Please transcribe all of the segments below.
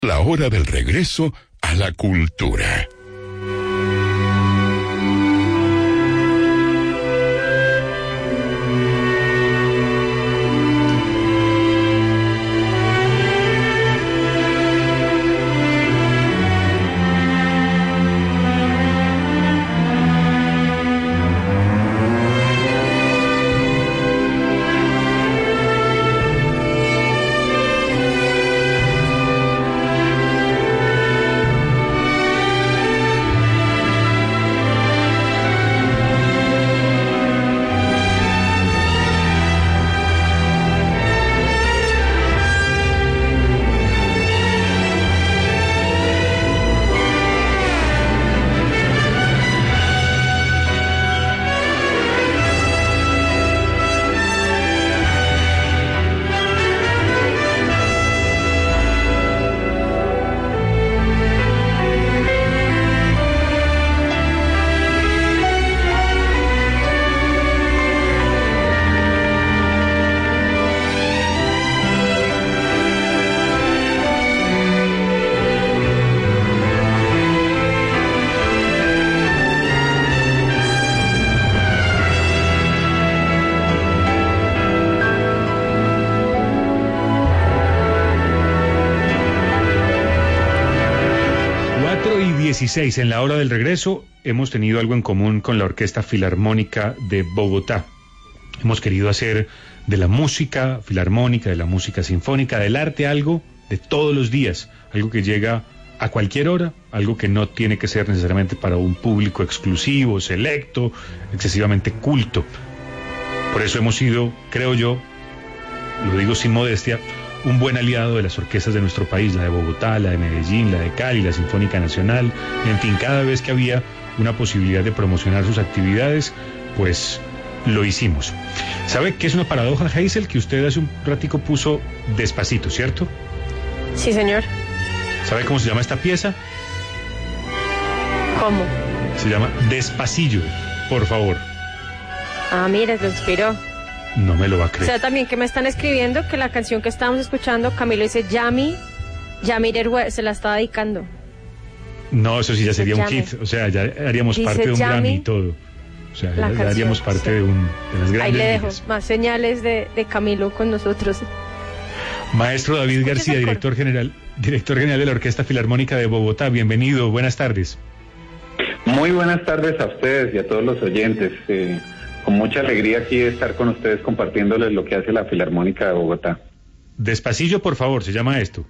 La hora del regreso a la cultura. En la hora del regreso hemos tenido algo en común con la Orquesta Filarmónica de Bogotá. Hemos querido hacer de la música filarmónica, de la música sinfónica, del arte algo de todos los días, algo que llega a cualquier hora, algo que no tiene que ser necesariamente para un público exclusivo, selecto, excesivamente culto. Por eso hemos sido, creo yo, lo digo sin modestia, un buen aliado de las orquestas de nuestro país, la de Bogotá, la de Medellín, la de Cali, la Sinfónica Nacional, en fin, cada vez que había una posibilidad de promocionar sus actividades, pues lo hicimos. ¿Sabe qué es una paradoja, Hazel? Que usted hace un ratico puso Despacito, ¿cierto? Sí, señor. ¿Sabe cómo se llama esta pieza? ¿Cómo? Se llama Despacillo, por favor. Ah, mire, lo inspiró. No me lo va a creer. O sea, también que me están escribiendo que la canción que estábamos escuchando, Camilo dice, Yami se la está dedicando. No, eso sí ya Dice sería un Yami. hit, o sea, ya haríamos Dice parte de un Yami, Grammy y todo. O sea, ya canción, haríamos parte sí. de las grandes Ahí le dejo ligas. más señales de Camilo con nosotros. Maestro David Escuche García, ese director general de la Orquesta Filarmónica de Bogotá. Bienvenido, buenas tardes. Muy buenas tardes a ustedes y a todos los oyentes. Con mucha alegría aquí de estar con ustedes compartiéndoles lo que hace la Filarmónica de Bogotá. Despacillo, por favor, se llama esto.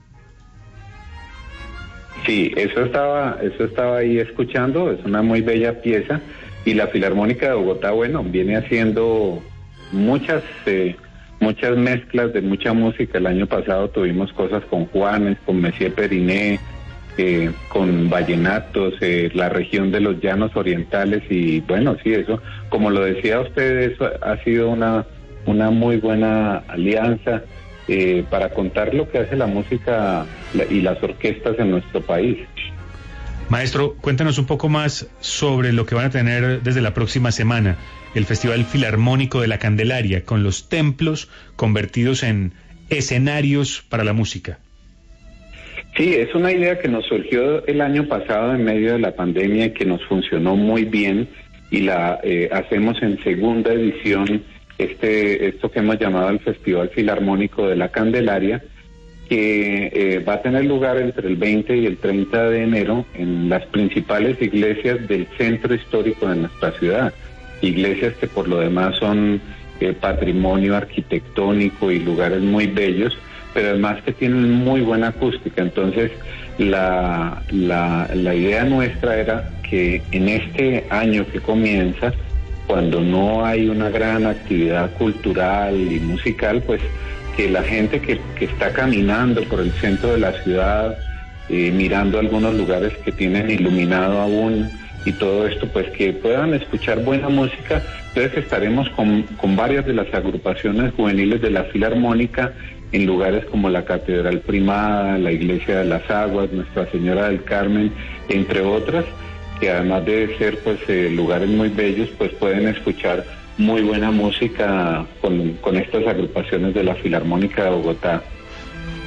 Sí, eso estaba ahí escuchando, es una muy bella pieza y la Filarmónica de Bogotá, bueno, viene haciendo muchas mezclas de mucha música. El año pasado tuvimos cosas con Juanes, con Messier Periné, con vallenatos, la región de los llanos orientales y bueno, sí, eso, como lo decía usted, eso ha sido una muy buena alianza para contar lo que hace la música y las orquestas en nuestro país. Maestro, cuéntanos un poco más sobre lo que van a tener desde la próxima semana, el Festival Filarmónico de la Candelaria, con los templos convertidos en escenarios para la música. Sí, es una idea que nos surgió el año pasado en medio de la pandemia y que nos funcionó muy bien y la hacemos en segunda edición, esto que hemos llamado el Festival Filarmónico de la Candelaria, que va a tener lugar entre el 20 y el 30 de enero en las principales iglesias del centro histórico de nuestra ciudad, iglesias que por lo demás son patrimonio arquitectónico y lugares muy bellos, pero además que tienen muy buena acústica. Entonces la idea nuestra era que en este año que comienza, cuando no hay una gran actividad cultural y musical, pues que la gente que está caminando por el centro de la ciudad, mirando algunos lugares que tienen iluminado aún y todo esto, pues que puedan escuchar buena música. Entonces estaremos con varias de las agrupaciones juveniles de la Filarmónica en lugares como la Catedral Primada, la Iglesia de las Aguas, Nuestra Señora del Carmen, entre otras, que además de ser pues lugares muy bellos, pues pueden escuchar muy buena música con estas agrupaciones de la Filarmónica de Bogotá.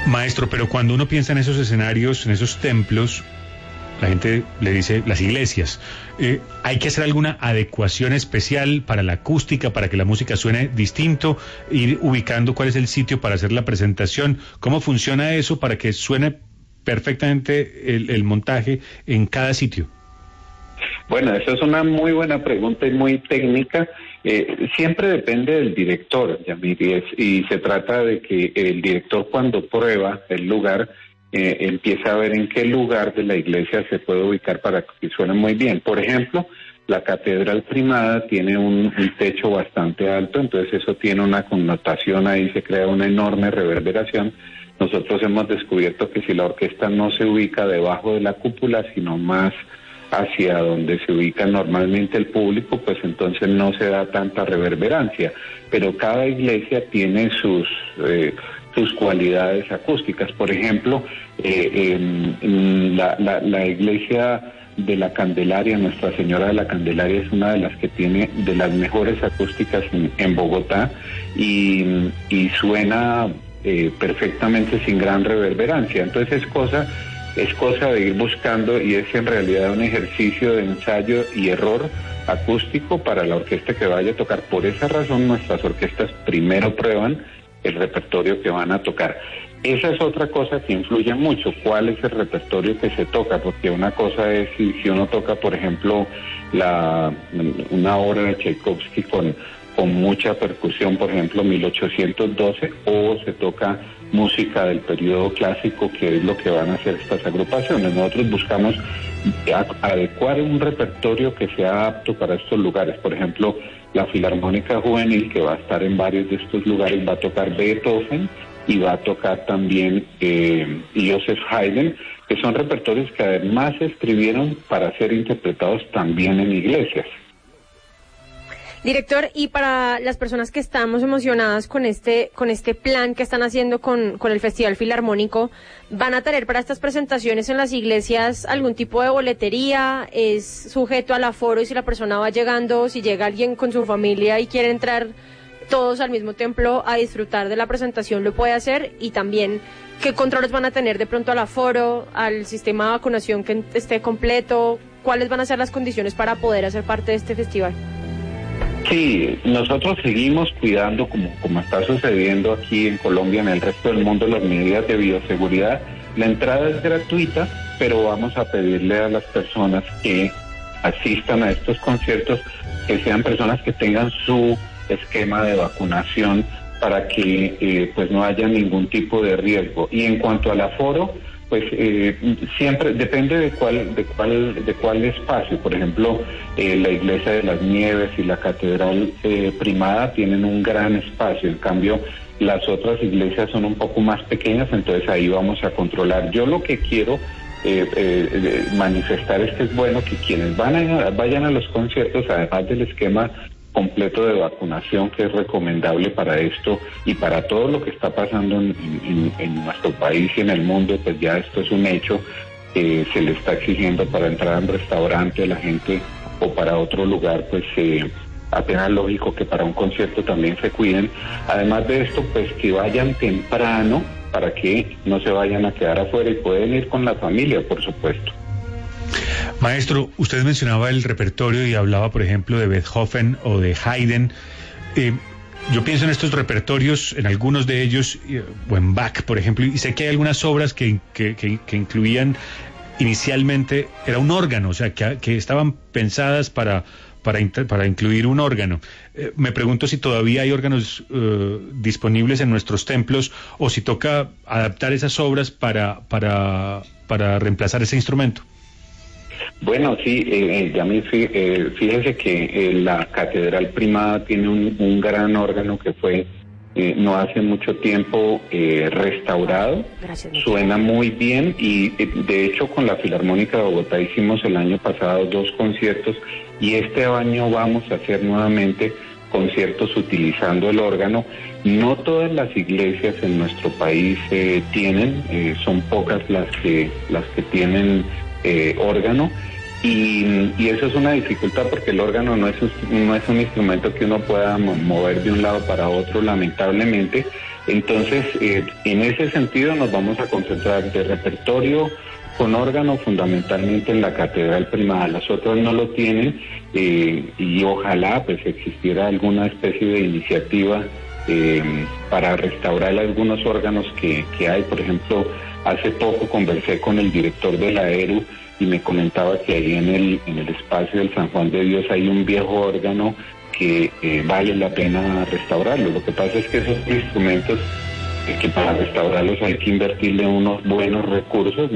Maestro, pero cuando uno piensa en esos escenarios, en esos templos, la gente le dice las iglesias, ¿hay que hacer alguna adecuación especial para la acústica, para que la música suene distinto, ir ubicando cuál es el sitio para hacer la presentación? ¿Cómo funciona eso para que suene perfectamente el montaje en cada sitio? Bueno, esa es una muy buena pregunta y muy técnica. Siempre depende del director, Yamir, y se trata de que el director, cuando prueba el lugar, empieza a ver en qué lugar de la iglesia se puede ubicar para que suene muy bien. Por ejemplo, la Catedral Primada tiene un techo bastante alto, entonces eso tiene una connotación, ahí se crea una enorme reverberación. Nosotros hemos descubierto que si la orquesta no se ubica debajo de la cúpula, sino más hacia donde se ubica normalmente el público, pues entonces no se da tanta reverberancia. Pero cada iglesia tiene sus cualidades acústicas. Por ejemplo, la iglesia de la Candelaria, Nuestra Señora de la Candelaria, es una de las que tiene de las mejores acústicas en Bogotá y suena perfectamente sin gran reverberancia. Entonces es cosa de ir buscando, y es en realidad un ejercicio de ensayo y error acústico para la orquesta que vaya a tocar. Por esa razón nuestras orquestas primero prueban el repertorio que van a tocar. Esa es otra cosa que influye mucho, cuál es el repertorio que se toca, porque una cosa es si uno toca, por ejemplo, una obra de Tchaikovsky con mucha percusión, por ejemplo 1812, o se toca música del periodo clásico, que es lo que van a hacer estas agrupaciones. Nosotros buscamos adecuar un repertorio que sea apto para estos lugares. Por ejemplo, la Filarmónica Juvenil, que va a estar en varios de estos lugares, va a tocar Beethoven y va a tocar también Joseph Haydn, que son repertorios que además se escribieron para ser interpretados también en iglesias. Director, y para las personas que estamos emocionadas con este plan que están haciendo con el Festival Filarmónico, ¿van a tener para estas presentaciones en las iglesias algún tipo de boletería? ¿Es sujeto al aforo y si la persona va llegando, si llega alguien con su familia y quiere entrar todos al mismo templo a disfrutar de la presentación, lo puede hacer? Y también, ¿qué controles van a tener de pronto al aforo, al sistema de vacunación que esté completo? ¿Cuáles van a ser las condiciones para poder hacer parte de este festival? Sí, nosotros seguimos cuidando, como está sucediendo aquí en Colombia, en el resto del mundo, las medidas de bioseguridad. La entrada es gratuita, pero vamos a pedirle a las personas que asistan a estos conciertos que sean personas que tengan su esquema de vacunación para que pues no haya ningún tipo de riesgo. Y en cuanto al aforo, pues siempre depende de cuál espacio. Por ejemplo, la Iglesia de las Nieves y la Catedral Primada tienen un gran espacio. En cambio, las otras iglesias son un poco más pequeñas, entonces ahí vamos a controlar. Yo lo que quiero manifestar es que es bueno que quienes vayan a los conciertos, además del esquema completo de vacunación que es recomendable para esto y para todo lo que está pasando en nuestro país y en el mundo, pues ya esto es un hecho que se le está exigiendo para entrar a un restaurante a la gente o para otro lugar, pues apenas lógico que para un concierto también se cuiden. Además de esto, pues que vayan temprano para que no se vayan a quedar afuera y pueden ir con la familia, por supuesto. Maestro, usted mencionaba el repertorio y hablaba, por ejemplo, de Beethoven o de Haydn. Yo pienso en estos repertorios, en algunos de ellos, o en Bach, por ejemplo, y sé que hay algunas obras que incluían inicialmente, era un órgano, o sea, que estaban pensadas para incluir un órgano. Me pregunto si todavía hay órganos disponibles en nuestros templos o si toca adaptar esas obras para reemplazar ese instrumento. Bueno, sí, fíjese que la Catedral Primada tiene un gran órgano que fue no hace mucho tiempo restaurado. Gracias, suena muy bien y de hecho con la Filarmónica de Bogotá hicimos el año pasado 2 conciertos y este año vamos a hacer nuevamente conciertos utilizando el órgano. No todas las iglesias en nuestro país tienen, son pocas las que tienen órgano y eso es una dificultad porque el órgano no es un instrumento que uno pueda mover de un lado para otro, lamentablemente, Entonces, en ese sentido nos vamos a concentrar de repertorio con órgano fundamentalmente en la Catedral Primada. Las otras no lo tienen y ojalá pues existiera alguna especie de iniciativa para restaurar algunos órganos que hay. Por ejemplo, hace poco conversé con el director de la ERU y me comentaba que ahí en el espacio del San Juan de Dios hay un viejo órgano que vale la pena restaurarlo. Lo que pasa es que esos instrumentos, que para restaurarlos hay que invertirle unos buenos recursos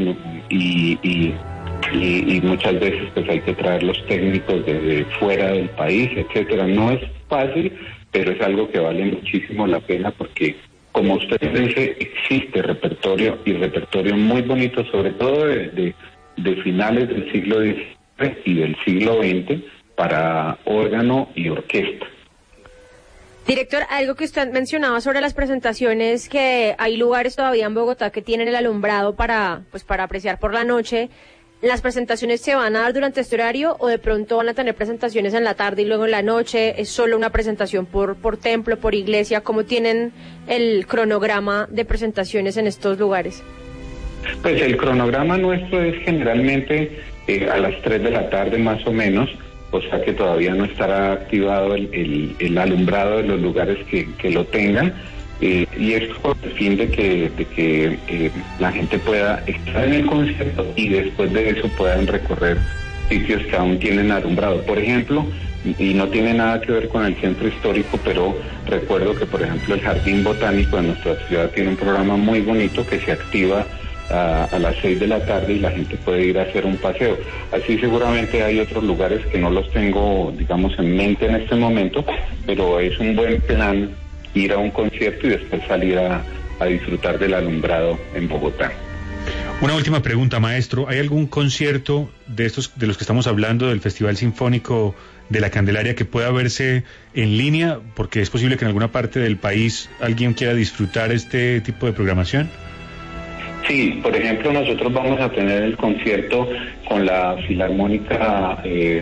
y muchas veces pues hay que traer los técnicos de fuera del país, etcétera. No es fácil, pero es algo que vale muchísimo la pena porque, como usted dice, existe repertorio y repertorio muy bonito, sobre todo de finales del siglo XIX y del siglo XX para órgano y orquesta. Director, algo que usted mencionaba sobre las presentaciones, que hay lugares todavía en Bogotá que tienen el alumbrado para apreciar por la noche. ¿Las presentaciones se van a dar durante este horario o de pronto van a tener presentaciones en la tarde y luego en la noche? ¿Es solo una presentación por templo, por iglesia? ¿Cómo tienen el cronograma de presentaciones en estos lugares? Pues el cronograma nuestro es generalmente a las 3 de la tarde más o menos, o sea que todavía no estará activado el alumbrado de los lugares que lo tengan, y esto con el fin de que la gente pueda estar en el concierto y después de eso puedan recorrer sitios que aún tienen alumbrado. Por ejemplo, y no tiene nada que ver con el centro histórico, pero recuerdo que, por ejemplo, el Jardín Botánico de nuestra ciudad tiene un programa muy bonito que se activa a las 6 de la tarde y la gente puede ir a hacer un paseo. Así seguramente hay otros lugares que no los tengo, digamos, en mente en este momento, pero es un buen plan ir a un concierto y después salir a disfrutar del alumbrado en Bogotá. Una última pregunta, maestro. ¿Hay algún concierto de estos de los que estamos hablando del Festival Sinfónico de la Candelaria que pueda verse en línea? Porque es posible que en alguna parte del país alguien quiera disfrutar este tipo de programación. Sí, por ejemplo, nosotros vamos a tener el concierto con la Filarmónica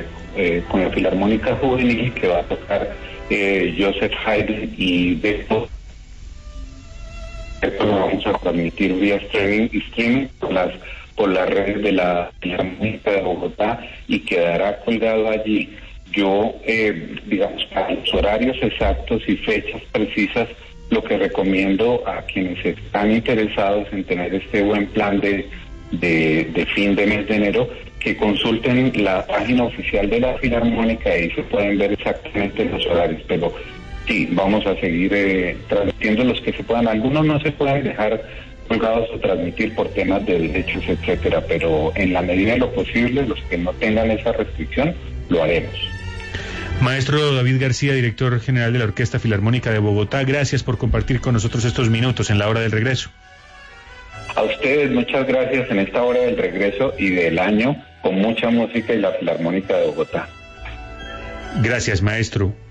Juvenil, que va a tocar Joseph Haydn y Beethoven. Esto lo vamos a transmitir vía streaming por las redes de la Filarmónica de Bogotá y quedará colgado allí. Yo, digamos, para los horarios exactos y fechas precisas, lo que recomiendo a quienes están interesados en tener este buen plan de fin de mes de enero, que consulten la página oficial de la Filarmónica y ahí se pueden ver exactamente los horarios. Pero sí, vamos a seguir transmitiendo los que se puedan. Algunos no se pueden dejar colgados o transmitir por temas de derechos, etcétera, pero en la medida de lo posible, los que no tengan esa restricción, lo haremos. Maestro David García, director general de la Orquesta Filarmónica de Bogotá, gracias por compartir con nosotros estos minutos en la hora del regreso. A ustedes muchas gracias en esta hora del regreso y del año, con mucha música y la Filarmónica de Bogotá. Gracias, maestro.